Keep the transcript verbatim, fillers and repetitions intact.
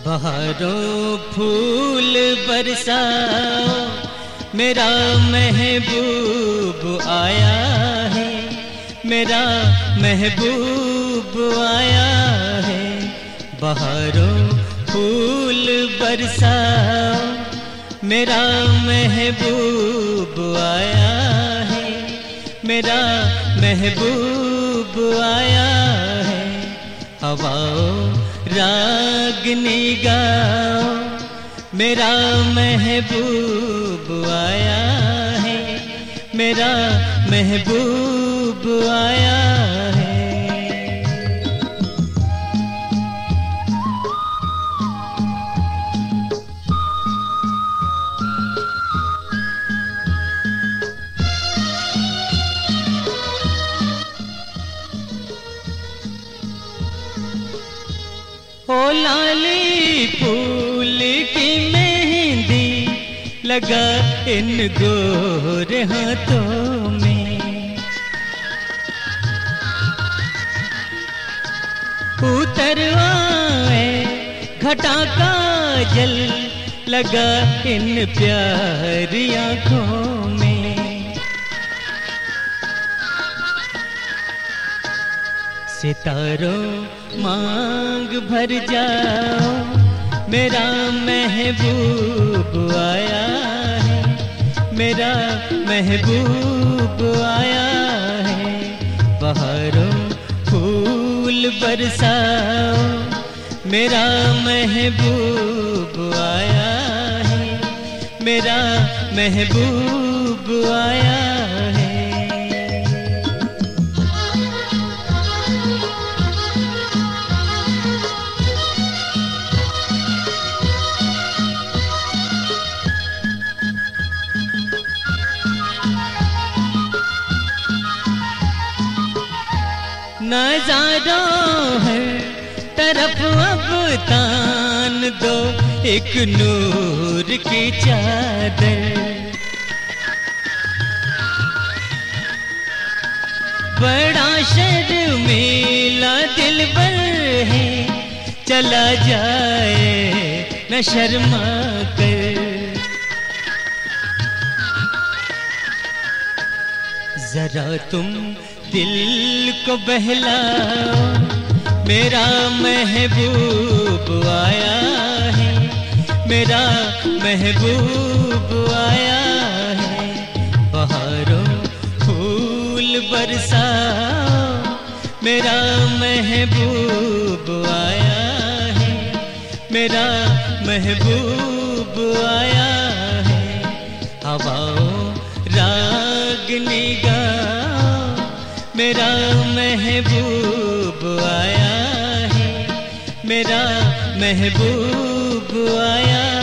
बहारों फूल बरसाओ, मेरा महबूब आया है, मेरा महबूब आया है। बहारों फूल बरसाओ, मेरा महबूब आया है, मेरा महबूब आया है। हवाओं रागनी गाओ, मेरा महबूब आया है, मेरा महबूब आया है। ओ लाली फूल की मेहंदी लगा इन गोरे हाथों में, उतर आए घटा का जल लगा इन प्यारी आँखों में। सितारों मांग भर जाओ, मेरा महबूब आया है, मेरा महबूब आया है। बहारों फूल बरसाओ, मेरा महबूब आया है, मेरा महबूब आया है। नजारों हर तरफ अब तान दो एक नूर की चादर। बड़ा शर्मीला दिलबर है, चला जाए न शर्मा कर। जरा तुम दिल को बहलाओ, मेरा महबूब आया है, मेरा महबूब आया है। बहारों फूल बरसाओ, मेरा महबूब आया है, मेरा महबूब आया है। हवाओं रागनी गाओ, मेरा महबूब आया है, मेरा महबूब आया